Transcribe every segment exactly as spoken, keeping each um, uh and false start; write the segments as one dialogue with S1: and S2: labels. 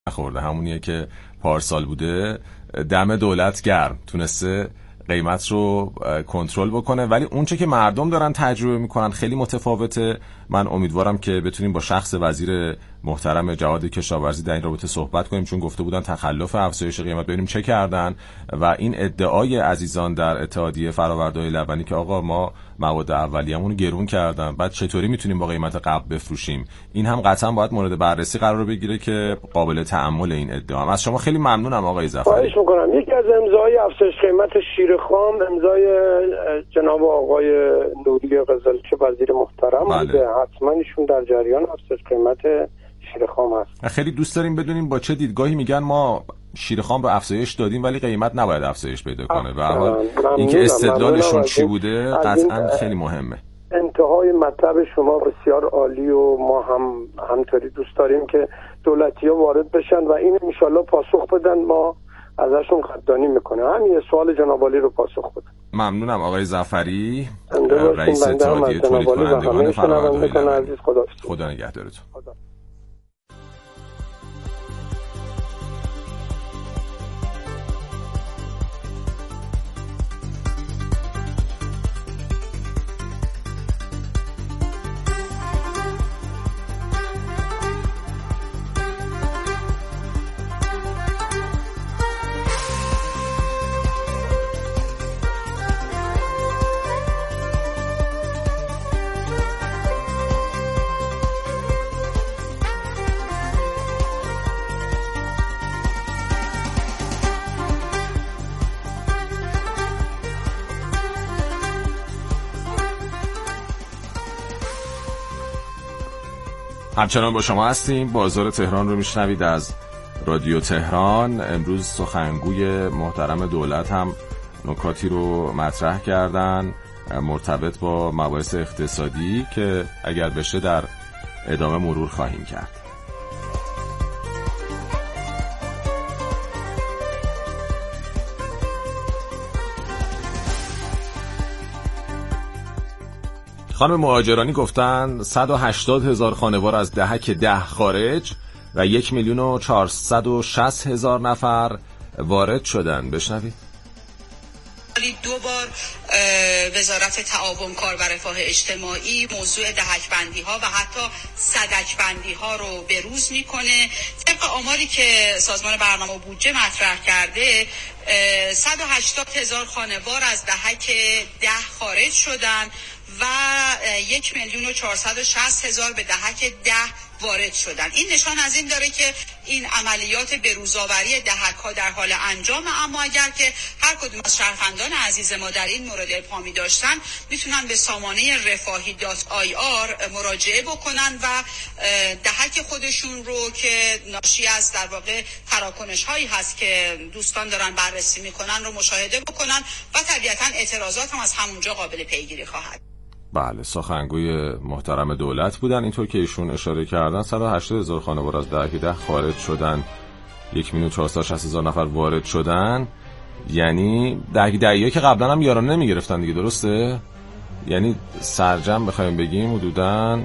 S1: نخورده، همونیه که پارسال بوده. دم دولت گرم تونسته قیمت رو کنترل بکنه، ولی اونچه که مردم دارن تجربه میکنن خیلی متفاوته. من امیدوارم که بتونیم با شخص وزیر محترم جواد کشاورزی در این رابطه صحبت کنیم، چون گفته بودن تخلف افزایش قیمت، ببینیم چه کردن. و این ادعای عزیزان در اتحادیه فرآورده‌های لبنی که آقا ما مواد اولیه‌مون رو گرون کردن، بعد چطوری میتونیم با قیمت قبل بفروشیم، این هم قطعا باید مورد بررسی قرار بگیره که قابل تأمل این ادعا. از شما خیلی ممنونم آقای ظفری.
S2: خواهش می‌کنم. یکی از امضای افزایش قیمت شیر خام امضای جناب آقای نوری قزلچی وزیر محترم بوده. بله. حتما ایشون در جریان افزایش قیمت شیر خام هست.
S1: خیلی دوست داریم بدونیم با چه دیدگاهی میگن ما شیر خام رو افزایش دادیم ولی قیمت نباید افزایش پیدا کنه. و حال اینکه استدلالشون چی بوده قطعا خیلی مهمه.
S2: انتهای مطلب شما بسیار عالی و ما هم همطوری دوست داریم که دولتی‌ها وارد بشن و این ان شاءالله پاسخ بدن، ما ازشون قدردانی میکنه. همین سوال جناب عالی رو پاسخ بدن.
S1: ممنونم آقای ظفری، رئیس اتحادیه تولید کنندگان فرآورده‌های
S2: عزیز. خدا
S1: خدا نگهدارتون. همچنان با شما هستیم. بازار تهران رو میشنوید از رادیو تهران. امروز سخنگوی محترم دولت هم نکاتی رو مطرح کردن مرتبط با مباحث اقتصادی که اگر بشه در ادامه مرور خواهیم کرد. خانم مهاجرانی گفتن صد و هشتاد هزار خانوار از دهک ده خارج و یک میلیون و چهارصد و شصت هزار نفر وارد شدن. بشنوید.
S3: دو بار وزارت تعاون کار و رفاه اجتماعی موضوع دهک بندی ها و حتی صدک بندی ها رو بروز میکنه. طبق آماری که سازمان برنامه و بودجه مطرح کرده صد و هشتاد هزار خانوار از دهک ده خارج شدن و یک میلیون و چهارصد و شصت هزار به دهک ده وارد شدن. این نشان از این داره که این عملیات بروزآوری دهک ها در حال انجام، اما اگر که هر کدوم از شهروندان عزیز ما در این مورد ابهامی داشتن میتونن به سامانه رفاهی دات آی آر مراجعه بکنن و دهک خودشون رو که ناشی از در واقع تراکنش هایی هست که دوستان دارن بررسی میکنن رو مشاهده بکنن و طبیعتا اعتراضات هم از همونجا قابل پیگیری خواهد.
S1: بله، سخنگوی محترم دولت بودن. اینطور که ایشون اشاره کردن صد و هشتاد هزار خانوار از دهک ده خارج شدن، یک میلیون و چهارصد و شصت هزار نفر وارد شدن. یعنی دهک دهیه که قبلا هم یارانه نمیگرفتن دیگه، درسته؟ یعنی سرجم بخوایم بگیم حدوداً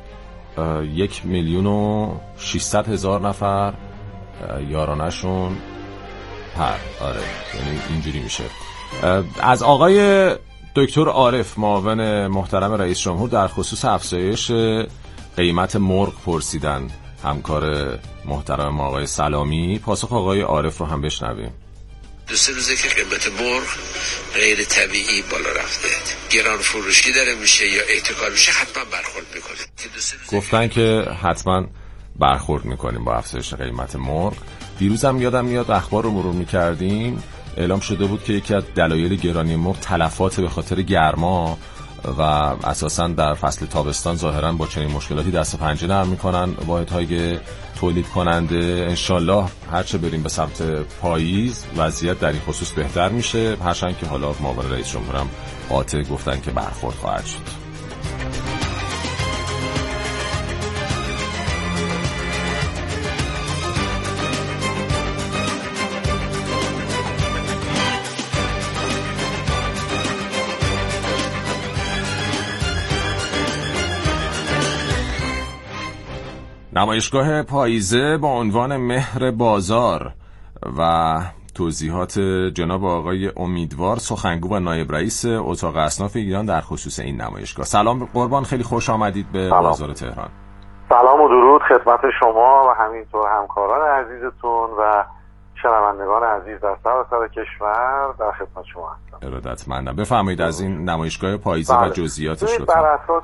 S1: یک میلیون و ششصد هزار نفر یارانهشون پر. آره یعنی اینجوری میشه. از آقای دکتر عارف معاون محترم رئیس جمهور در خصوص افزایش قیمت مرغ پرسیدن. همکار محترم ما آقای سلامی پاسخ آقای عارف رو هم بشنویم.
S4: دو سه روزه که قیمت مرغ غیر طبیعی بالا رفته، گران فروشی داره میشه یا احتکار میشه، حتما برخورد میکنه.
S1: گفتن که حتما برخورد میکنیم با افزایش قیمت مرغ. دیروز هم یادم میاد اخبار رو مرور میکردیم، اعلام شده بود که یکی از دلایل گرانی مرغ تلفات به خاطر گرما و اساساً در فصل تابستان ظاهراً با چنین مشکلاتی دست و پنجه نرم میکنن واحدهای تولید کننده. انشالله هرچه بریم به سمت پاییز وضعیت در این خصوص بهتر میشه، هرچند که حالا معاون رئیس جمهورم قاطع گفتن که برخورد خواهد شد. نمایشگاه پاییزه با عنوان مهر بازار و توضیحات جناب آقای امیدوار، سخنگو و نایب رئیس اتاق اصناف ایران در خصوص این نمایشگاه. سلام قربان، خیلی خوش آمدید به سلام. بازار تهران.
S5: سلام و درود خدمت شما و همینطور همکاران عزیزتون و شنوندگان عزیز در سراسر کشور. در خدمت شما هستم.
S1: ارادتمندم. بفرمایید از این نمایشگاه پاییزه بله. و جزئیاتش لطفاً.
S5: بر اساس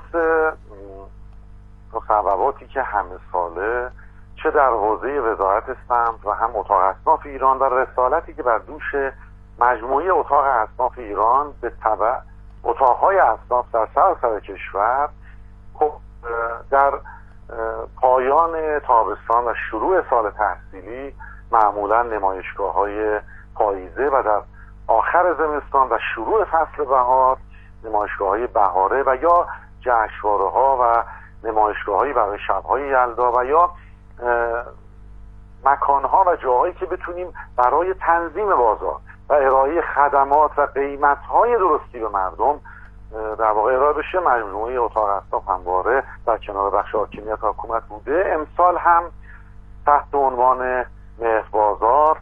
S5: مصوباتی که همه ساله چه در حوزه وزارت سمت و هم اتاق اصناف ایران و رسالتی که بر دوش مجموعه اتاق اصناف ایران به تبع اتاقهای اصناف در سراسر کشور، خب در پایان تابستان و شروع سال تحصیلی معمولا نمایشگاه‌های پاییزه و در آخر زمستان و شروع فصل بهار نمایشگاه‌های بهاره و یا جشنواره‌ها و نمایشگاه‌هایی برای شب‌های یلدا و یا مکان‌ها و جاهایی که بتونیم برای تنظیم بازار و ارائه خدمات و قیمت‌های درستی به مردم در واقع ارائه بشه، مجموعه اتاق اصناف همواره در کنار بخش حاکمیت و حکومت بوده. امسال هم تحت عنوان مهر بازار،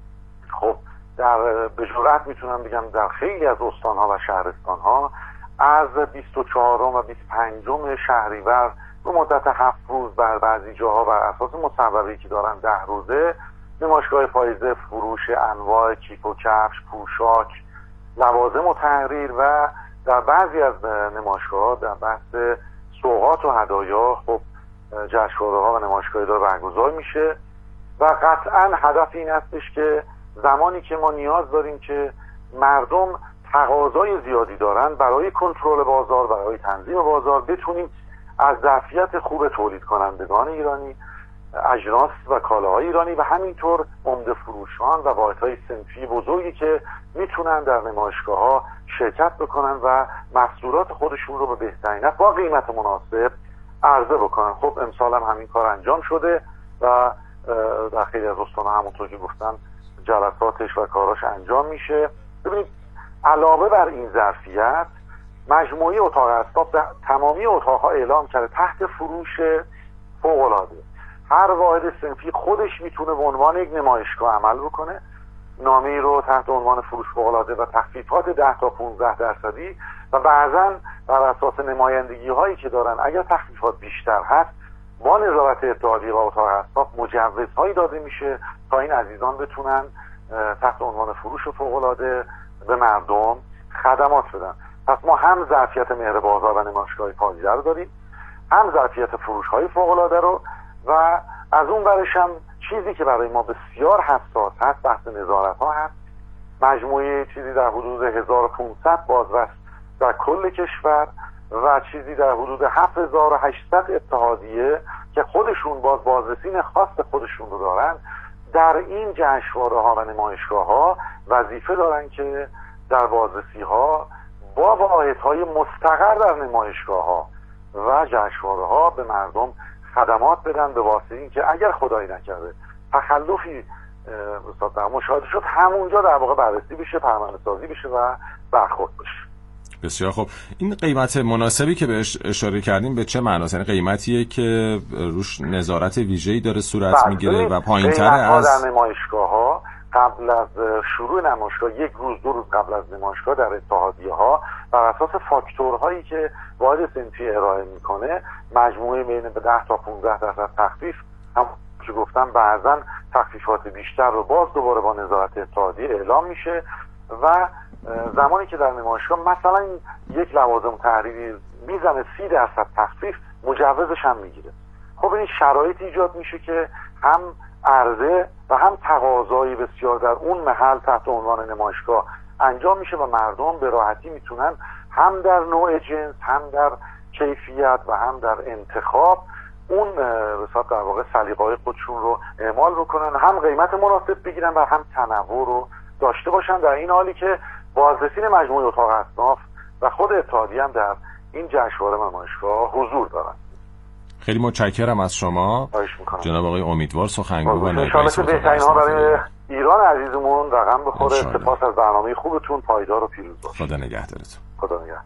S5: خب در به جرئت میتونم بگم در خیلی از استان‌ها و شهرستان‌ها از بیست و چهارم و بیست و پنجم شهریور به مدت هفت روز بر بعضی جاها بر اساس مصوبه‌ای که دارن ده روزه نمایشگاه پاییزه فروش انواع کیف و کفش، پوشاک، لوازم و تحریر و در بعضی از نمایشگاه‌ها در بحث سوغات و هدایا خب جشنواره‌ها و نمایشگاهی داره برگزار میشه و قطعاً هدف این هستش که زمانی که ما نیاز داریم که مردم تقاضای زیادی دارن برای کنترل بازار، برای تنظیم بازار، بتونیم از ظرفیت خوب تولید کنندگان ایرانی، اجناس و کالاهای ایرانی و همینطور عمده فروشان و واحدهای صنفی بزرگی که میتونن در نمایشگاه‌ها شرکت بکنن و محصولات خودشون رو به بهترین نرخ با قیمت مناسب عرضه بکنن. خب امسال هم همین کار انجام شده و در خیلی از استان‌ها همونطور که گفتم جلساتش و کاراش انجام میشه. ببینید علاوه بر این ظرفیت مجموعه اتاق اصناف در تمامی اتاق‌ها اعلام کرده تحت فروش فوق‌العاده هر واحد صنفی خودش میتونه به عنوان یک نمایشگاه عمل بکنه، نامه‌ای رو تحت عنوان فروش فوق‌العاده و تخفیفات ده تا پانزده درصدی و بعضاً بر اساس نمایندگی هایی که دارن اگر تخفیفات بیشتر هست با نظارت اتحادیه و اتاق اصناف مجوزهایی داده میشه تا این عزیزان بتونن تحت عنوان فروش فوق‌العاده به مردم خدمات بدن. پس ما هم ظرفیت مهر بازار و نمایشگاه پاییزه رو داریم، هم ظرفیت فروش های فوق‌العاده رو و از اون برش هم چیزی که برای ما بسیار حساس هست بحث نظارت ها هست. مجموعه چیزی در حدود هزار و پانصد بازرس در کل کشور و چیزی در حدود هفت هزار و هشتصد اتحادیه که خودشون باز بازرسین خاص خودشون رو دارن در این جشنواره ها و نمایشگاه ها وظیفه دارن که در بازرسی ها با واحدهای مستقر در نمایشگاه ها و جشنواره ها به مردم خدمات بدن، به واسطه این که اگر خدایی نکرده تخلفی مشاهده شد همونجا در واقع بررسی بشه، پرونده سازی بشه و برخورد بشه.
S1: بسیار خوب. این قیمت مناسبی که بهش اشاره کردیم به چه معناست؟ یعنی قیمتیه که روش نظارت ویژه‌ای داره صورت میگیره و پایین‌تر از
S5: در نمایشگاه‌ها قبل از شروع نمایشگاه یک روز دو روز قبل از نمایشگاه در اتحادیه‌ها بر اساس فاکتورهایی که واحد صنفی ارائه میکنه مجموعه بین به ده تا پانزده درصد تخفیف، هم که گفتم بعضا تخفیفات بیشتر رو باز دوباره با نظارت اتحادیه اعلام میشه و زمانی که در نمایشگاه مثلا یک لوازم تحریری میزنه سی درصد تخفیف مجوزش هم میگیره. خب این شرایط ایجاد میشه که هم عرضه و هم تقاضای بسیار در اون محل تحت عنوان نمایشگاه انجام میشه و مردم به راحتی میتونن هم در نوع جنس، هم در کیفیت و هم در انتخاب اون بساط در واقع سلیقه‌های خودشون رو اعمال بکنن، هم قیمت مناسب بگیرن و هم تنوع رو داشته باشن، در این حالی که بازرسین مجموعه اتاق اصناف و خود اتحادیه هم در این جشنواره نمایشگاه حضور دارن.
S1: خیلی متشکرم از شما جناب آقای امیدوار، سخنگو و نایب
S5: رئیس اتاق اصناف برای ایران عزیزمون رقم بخوره. سپاس از برنامه خوبتون، پایدار و پیروز باشید.
S1: خدا نگهدارتون.
S5: خدا نگهدار.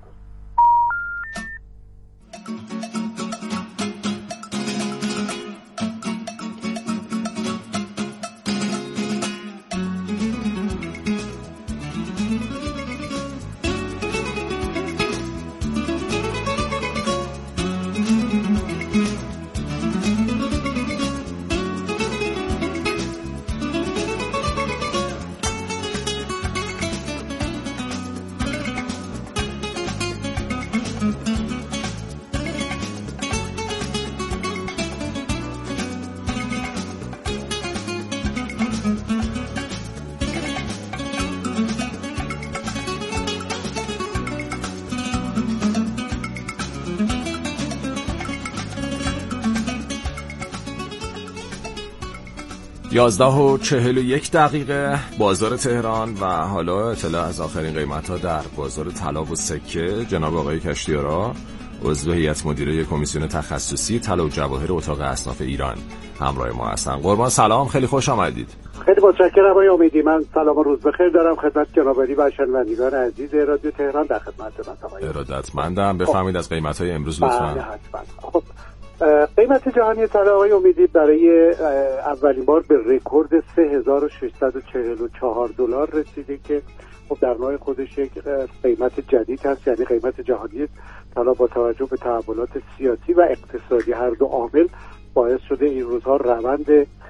S1: یازده و چهل و یک دقیقه بازار تهران و حالا اطلاع از آخرین قیمت ها در بازار طلا و سکه. جناب آقای کشتیارا، عضو هیئت مدیره کمیسیون تخصصی طلا و جواهر اتاق اصناف ایران همراه ما هستن. قربان سلام، خیلی خوش آمدید.
S6: خیلی متشکرم آقای امیدی. من سلام و روز بخیر دارم خدمت جناب علی و شنوندگان عزیز رادیو تهران. در خدمتتون آقای.
S1: ارادتمندم. بفرمایید از قیمت‌های امروز لطفاً.
S6: خب قیمت جهانی طلا آقای امیدی برای اولین بار به رکورد سه هزار و ششصد و چهل و چهار دلار رسیده که خب در نوع خودش یک قیمت جدید هست. یعنی قیمت جهانی طلا با توجه به تحولات سیاسی و اقتصادی هر دو عامل باعث شده این روزها روند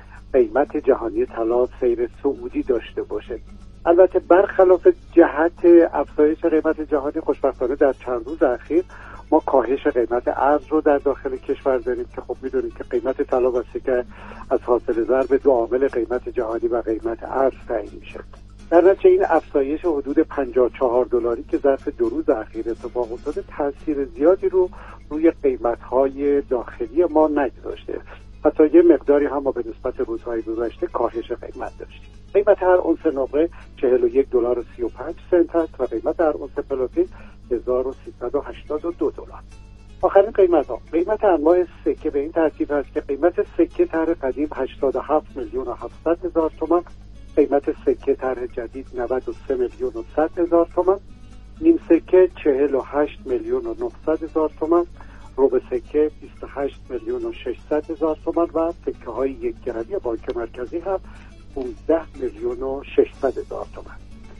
S6: قیمت جهانی طلا سیر صعودی داشته باشه. البته برخلاف جهت افزایش قیمت جهانی، خوشبختانه در چند روز اخیر ما کاهش قیمت ارز رو در داخل کشور داریم که خب می‌دونید که قیمت طلا و سکه از حاصل ضرب دو عامل قیمت جهانی و قیمت ارز تعیین میشه. در نتیجه این افزایش حدود پنجاه و چهار دلاری که ظرف دو روز اخیر اتفاق افتاده تاثیر زیادی رو روی قیمت‌های داخلی ما نگذاشته. حتی یه مقداری هم ما به نسبت روزهای گذشته کاهش قیمت داشتیم. قیمت هر اونس نقره چهل و یک دلار و سی و پنج سنت است و قیمت هر اونس پلاتین هزار و سیصد و هشتاد و دو دلار. آخرین قیمت ها قیمت انواع سکه به این ترتیب است که قیمت سکه طرح قدیم هشتاد و هفت میلیون و هفتصد هزار تومان، قیمت سکه طرح جدید نود و سه میلیون و صد هزار تومان، نیم سکه چهل و هشت میلیون و نهصد هزار تومان، ربع سکه بیست و هشت میلیون و ششصد هزار تومان و سکه های یک گرمی بانک مرکزی هم پانزده میلیون و ششصد هزار تومان.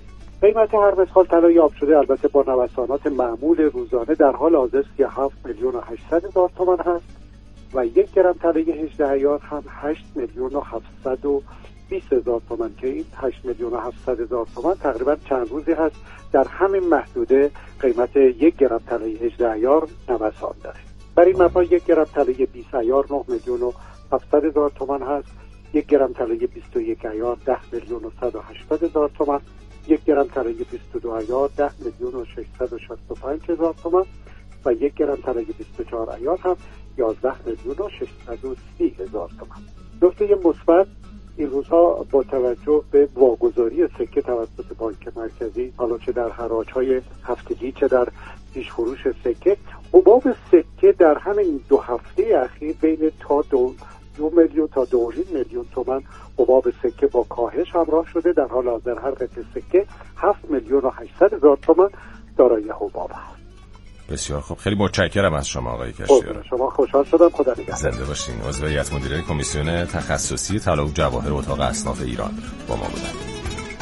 S6: قیمت هر مسخال طلا یاب شده البته با نوسانات معمول روزانه در حال حاضر سی و هفت میلیون و هشتصد هزار تومان هست و یک گرم طلای هجده ایار هم هشت میلیون و هفتصد و بیست هزار تومان که این هشت میلیون و هفتصد هزار تومان تقریبا چند روزی هست در همین محدوده قیمت یک گرم طلای هجده ایار نوسان داره. برای این مبنا یک گرم طلای بیست ایار نه میلیون و هفتصد هزار تومان هست، یک گرم طلای بیست و یک ایار ده میلیون و صد و هشتاد هزار تومان، یک گرم طلای بیست و دو ایار ده میلیون و ششصد و شصت و پنج هزار تومان و یک گرم طلای بیست و چهار ایار هم یازده میلیون و ششصد و سی هزار تومان. نکته مثبت این روزها با توجه به واگذاری سکه توسط بانک مرکزی، حالا چه در حراج‌های هفتگی چه در پیش فروش سکه، حباب سکه در همین دو هفته اخیر بین تا دو دو میلیون تا دو میلیون تومان حباب سکه با کاهش همراه شده. در حال حاضر هر قطعه سکه هفت میلیون و هشتصد هزار تومان دارای حباب است.
S1: بسیار خوب، خیلی متشکرم از شما آقای کشتیارا.
S6: شما خوشحال شدم. خدا نگهدار.
S1: زنده باشین. عضو هیئت مدیره کمیسیون تخصصی طلا و جواهر اتاق اصناف ایران با ما بودند.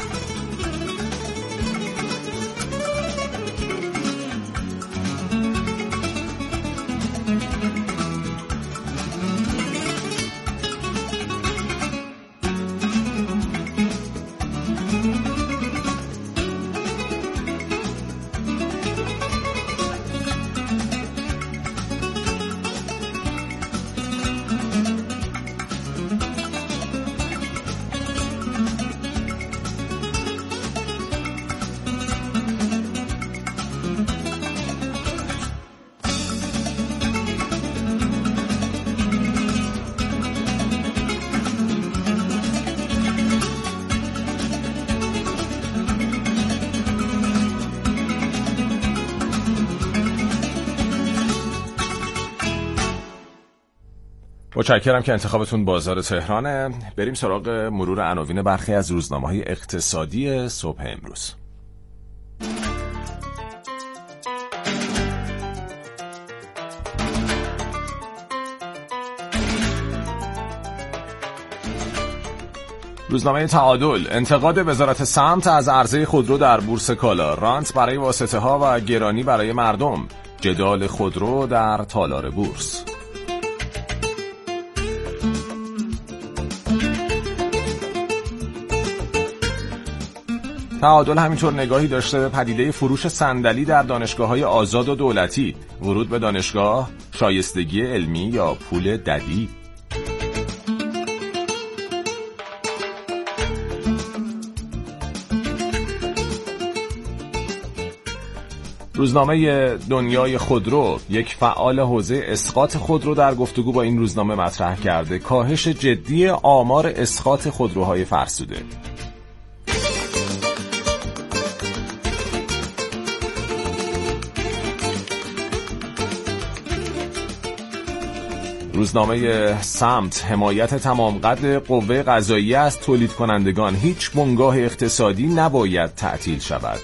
S1: متشکرم که انتخابتون بازار تهرانه. بریم سراغ مرور عناوین برخی از روزنامه‌های اقتصادی صبح امروز. روزنامه تعادل: انتقاد وزارت سمت از عرضه خودرو در بورس کالا، رانت برای واسطه‌ها و گرانی برای مردم، جدال خودرو در تالار بورس. تعادل همینطور نگاهی داشته به پدیده فروش صندلی در دانشگاه‌های آزاد و دولتی، ورود به دانشگاه، شایستگی علمی یا پول ددی. روزنامه دنیای خودرو، یک فعال حوزه اسقاط خودرو، در گفتگو با این روزنامه مطرح کرده کاهش جدی آمار اسقاط خودروهای فرسوده. روزنامه سمت، حمایت تمام قد قوه قضاییه از تولید کنندگان، هیچ بنگاه اقتصادی نباید تعطیل شود.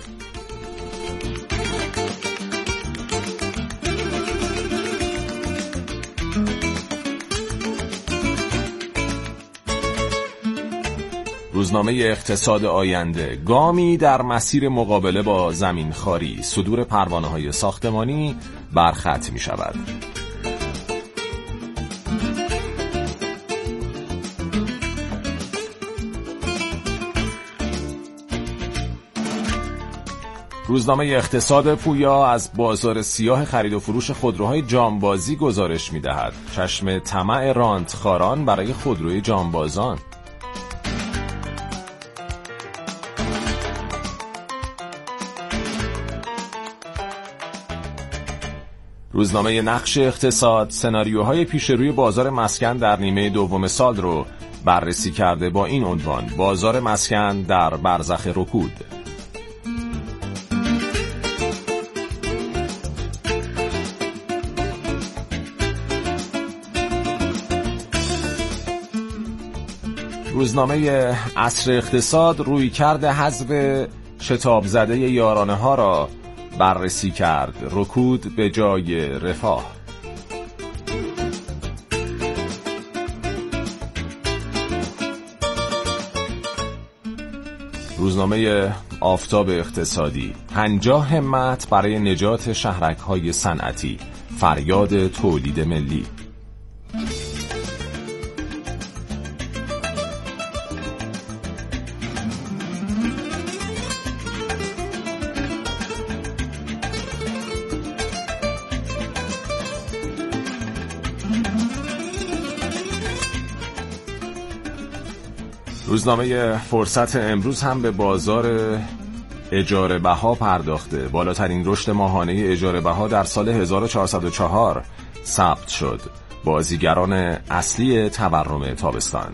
S1: روزنامه اقتصاد آینده، گامی در مسیر مقابله با زمینخواری، صدور پروانه‌های ساختمانی برخط می شود. روزنامه اقتصاد پویا از بازار سیاه خرید و فروش خودروهای جانبازی گزارش می دهد. چشم طمع رانتخواران برای خودروی جانبازان. روزنامه نقش اقتصاد، سناریوهای پیش روی بازار مسکن در نیمه دوم سال رو بررسی کرده با این عنوان: بازار مسکن در برزخ رکود. روزنامه عصر اقتصاد رویکرد حذف شتاب زده یارانه ها را بررسی کرد: رکود به جای رفاه. روزنامه آفتاب اقتصادی، پنجاه همت برای نجات شهرک‌های صنعتی، فریاد تولید ملی. روزنامه فرصت امروز هم به بازار اجاره بها پرداخته. بالاترین رشد ماهانه اجاره بها در سال هزار و چهارصد و چهار ثبت شد. بازیگران اصلی تورم تابستان.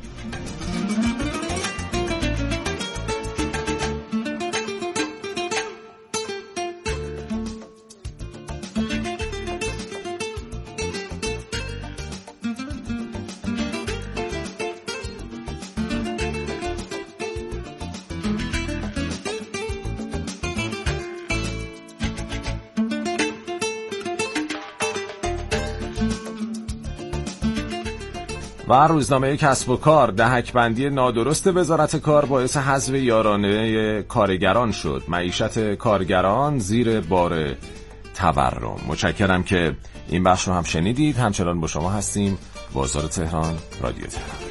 S1: و روزنامه کسب و کار، دهک بندی نادرست وزارت کار باعث حذف یارانه کارگران شد. معیشت کارگران زیر بار تورم. متشکرم که این بخش رو هم شنیدید. همچنان با شما هستیم. بازار تهران، رادیو تهران.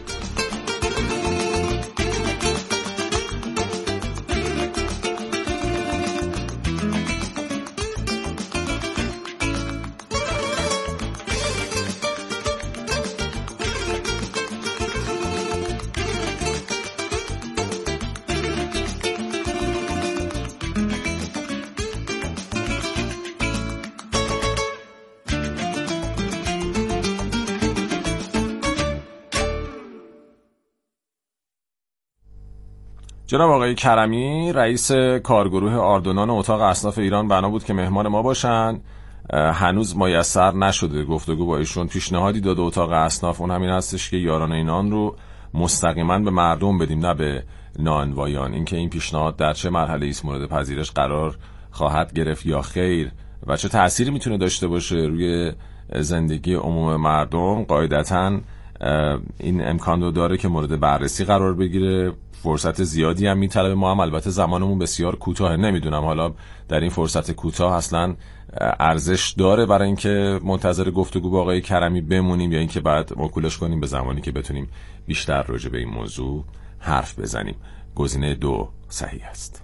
S1: جناب آقای کرمی، رئیس کارگروه آردونان اتاق اصناف ایران، بنا بود که مهمان ما باشن. هنوز میسر نشده گفتگو با ایشون. پیشنهادی داده اتاق اصناف، اون همین هستش که یارانه نان رو مستقیما به مردم بدیم، نه به نانوایان. اینکه این پیشنهاد در چه مرحله ایست، مورد پذیرش قرار خواهد گرفت یا خیر و چه تأثیری میتونه داشته باشه روی زندگی عموم مردم، قاعدتاً این امکان رو داره که مورد بررسی قرار بگیره. فرصت زیادی هم میطلبه. ما هم البته زمانمون بسیار کوتاه، نمیدونم حالا در این فرصت کوتاه اصلا ارزش داره برای اینکه منتظر گفتگو با آقای کرمی بمونیم یا اینکه بعد موکولش کنیم به زمانی که بتونیم بیشتر راجع به این موضوع حرف بزنیم. گزینه دو صحیح است.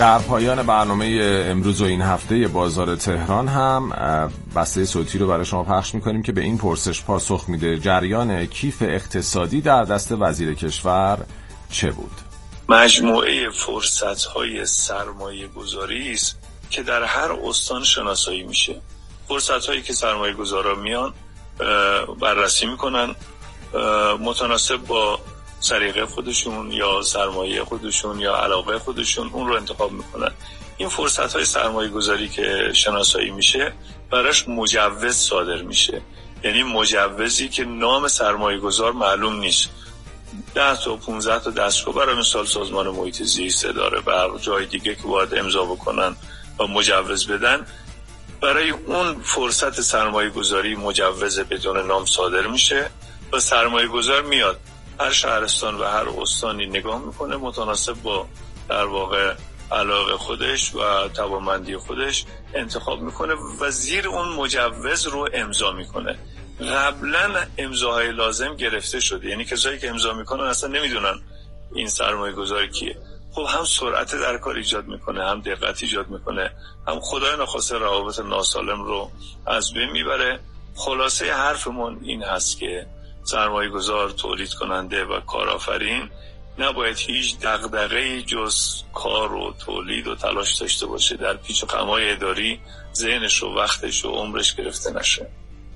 S1: در پایان برنامه امروز و این هفته بازار تهران هم بسته صوتی رو برای شما پخش میکنیم که به این پرسش پاسخ میده: جریان کیف اقتصادی در دست وزیر کشور چه بود؟
S7: مجموعه فرصت‌های سرمایه گذاری است که در هر استان شناسایی میشه. فرصت‌هایی که سرمایه گذارا میان بررسی میکنن، متناسب با سلیقه خودشون یا سرمایه خودشون یا علاقه خودشون اون رو انتخاب میکنن. این فرصت‌های سرمایه گذاری که شناسایی میشه براش مجوز صادر میشه، یعنی مجوزی که نام سرمایه گذار معلوم نیست. ده تا پونزده تا دستگاه برای مثال سازمان محیط زیست، اداره برق، جای دیگه که باید امضا بکنن و مجوز بدن، برای اون فرصت سرمایه گذاری مجوز بدون نام صادر میشه و سرمایه گذار میاد هر شهرستان و هر استانی نگاه میکنه، متناسب با در واقع علاقه خودش و توانمندی خودش انتخاب میکنه و زیر اون مجوز رو امضا میکنه. قبلا امضاهای لازم گرفته شده، یعنی کسایی که امضا میکنن اصلا نمیدونن این سرمایه گذار کیه. خب هم سرعت در کار ایجاد میکنه، هم دقت ایجاد میکنه، هم خدای نخواسته روابط ناسالم رو از بین میبره. خلاصه حرفمون این هست که سرمایه گذار، تولید کننده و کارآفرین نباید هیچ دغدغه‌ای جز کار و تولید و تلاش داشته باشه، در پیچ و خم‌های اداری ذهنش و وقتش و عمرش گرفته نشه.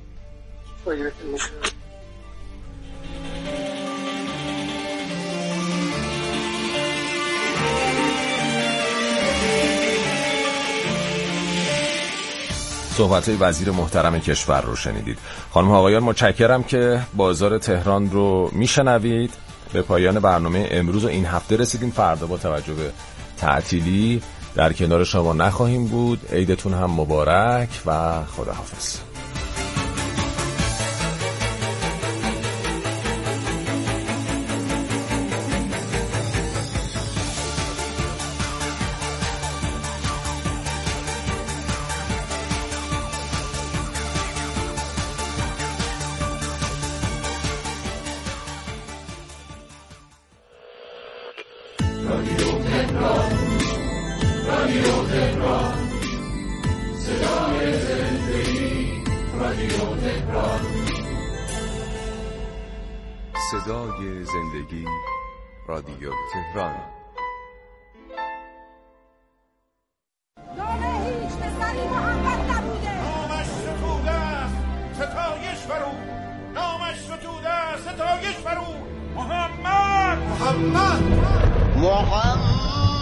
S1: صحبت‌های وزیر محترم کشور رو شنیدید. خانم آقایان متشکرم که بازار تهران رو میشنوید. به پایان برنامه امروز و این هفته رسیدیم. فردا با توجه به تعطیلی در کنار شما نخواهیم بود. عیدتون هم مبارک و خداحافظ.
S8: صدای زندگی، رادیو تهران.
S9: نامه هیچ پسری محمد نبوده،
S10: نامش ستوده است ستایش برو، نامش ستوده است ستایش برو. محمد محمد
S11: محمد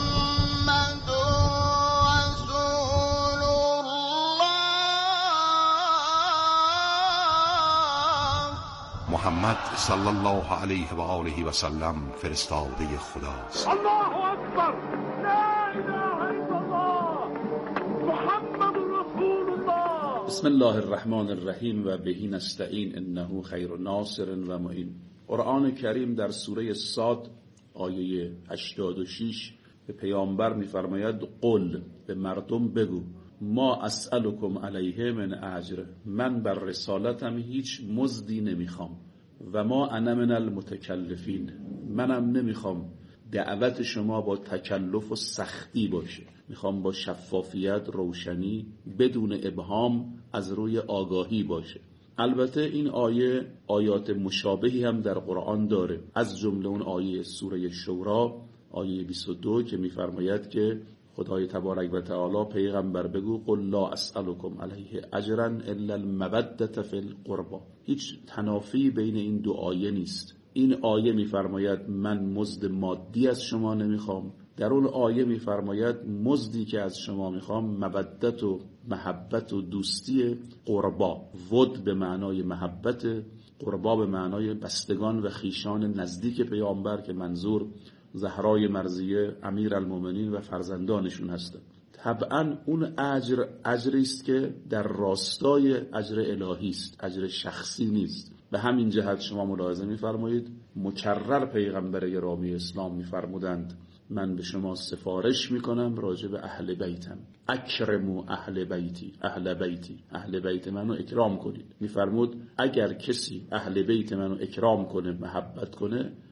S12: محمد صلی الله علیه و آله و سلم فرستاده خداست.
S10: الله اکبر، لا اله الا الله، محمد رسول الله.
S13: بسم الله الرحمن الرحیم و بهی نستعین انه خیر ناصر و معین. قرآن کریم در سوره صاد آیه هشتاد و شش به پیامبر می‌فرماید قل، به مردم بگو، ما اسألکم علیه من اجر، من بر رسالتم هیچ مزدی نمیخوام، و ما انا من المتکلفین، منم نمیخوام دعوت شما با تکلف و سختی باشه، میخوام با شفافیت، روشنی، بدون ابهام، از روی آگاهی باشه. البته این آیه آیات مشابهی هم در قرآن داره، از جمله اون آیه سوره شورا آیه بیست و دو که میفرماید که خدای تبارک و تعالی پیغمبر بگو قل لا اسألکم علیه اجرا الا المودة فی القربى. هیچ تنافی بین این دو آیه نیست. این آیه میفرماید من مزد مادی از شما نمیخوام، در اون آیه میفرماید مزدی که از شما میخوام مودت و محبت و دوستی قربا. ود به معنای محبت، قربا به معنای بستگان و خیشان نزدیک پیامبر که منظور زهرای مرضیه امیرالمومنین و فرزندانشون هستند. طبعا اون اجر اجری است که در راستای اجر الهی است، اجر شخصی نیست. به همین جهت شما ملاحظه می‌فرمایید مکرر پیغمبر گرامی اسلام می‌فرمودند من به شما سفارش میکنم راجع به اهل بیتم، اکرمو اهل بیتی، اهل بیتی، اهل بیت منو اکرام کنید. میفرمود اگر کسی اهل بیت منو اکرام کنه، محبت کنه،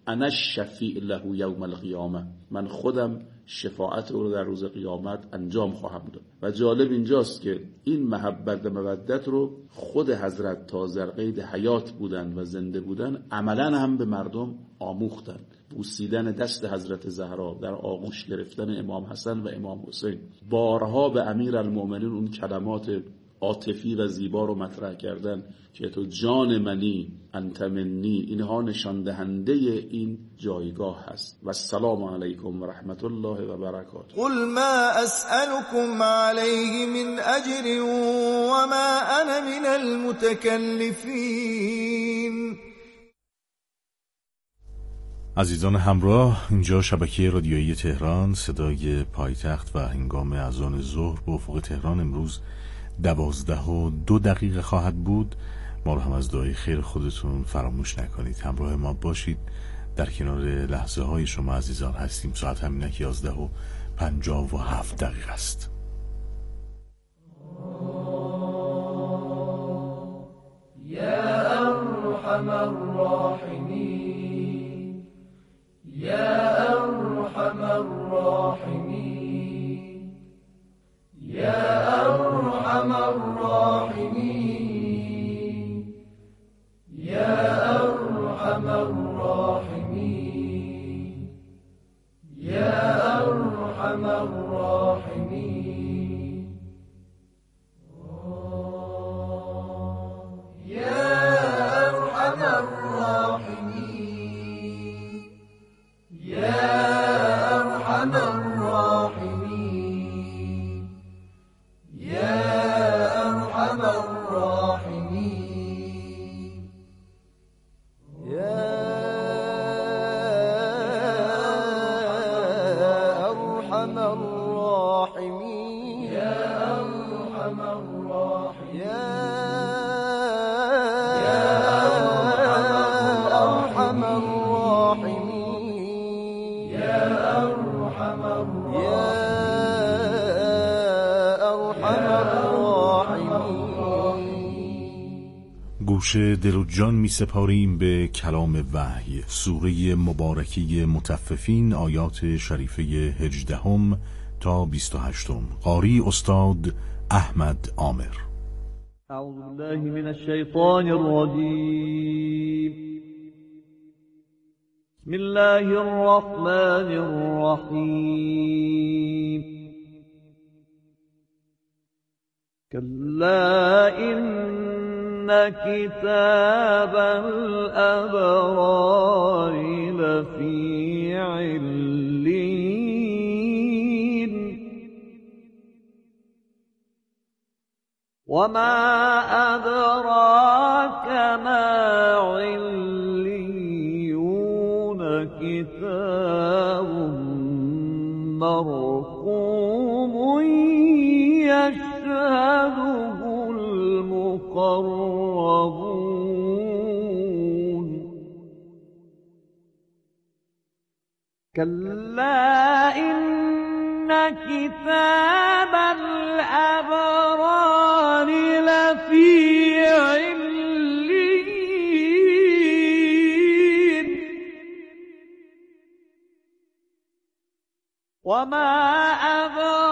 S13: انا الشفیع له یوم القیامه، من خودم شفاعت او رو در روز قیامت انجام خواهم داد. و جالب اینجاست که این محبت و مودت رو خود حضرت تا در قید حیات بودن و زنده بودن عملا هم به مردم آموختن. بوسیدن دست حضرت زهرا، در آغوش گرفتن امام حسن و امام حسین، بارها به امیرالمومنین اون کلمات عاطفی و زیبا رو مطرح کردن که تو جان منی انت منی. اینها نشان دهنده این جایگاه هست. و السلام علیکم و رحمت الله و برکاته.
S14: قل ما اسألكم علیه من اجر و ما انا من المتکلفین.
S15: عزیزان همراه، اینجا شبکه رادیویی تهران، صدای پایتخت و هنگام اذان ظهر به افق تهران امروز دوازده و دو دقیقه خواهد بود. ما رو هم از دعای خیر خودتون فراموش نکنید. همراه ما باشید. در کنار لحظه های شما عزیزان هستیم. ساعت همینک یازده و پنجاه و هفت دقیقه است.
S10: یا ارحم الراحمین، یا ارحم الراحمین، یا ارحم الراحمین، یا ارحم الراحمین، یا ارحم الراحمین، یا ارحم الراحمین، یا ارحم الراحمین، یا ارحم الراحمین، یا ارحم الراحمین، یا ارحم الراحمین، یا ارحم الراحمین، یا ارحم
S15: گوشه دل و جان می سپاریم به کلام وحی، سوره مبارکی مطففین، آیات شریفه هجدهم تا بیست و هشتم. قاری استاد احمد عامر.
S16: اعوذ بالله من الشیطان الرجیم. بسم الله الرحمن الرحیم. كلا إن كتاب الأبرار لفي علين وما أدراك ما عليون كتاب مرقوم يشهده المقربون كلا إن كتاب الأبرار لفي علين وما أدراك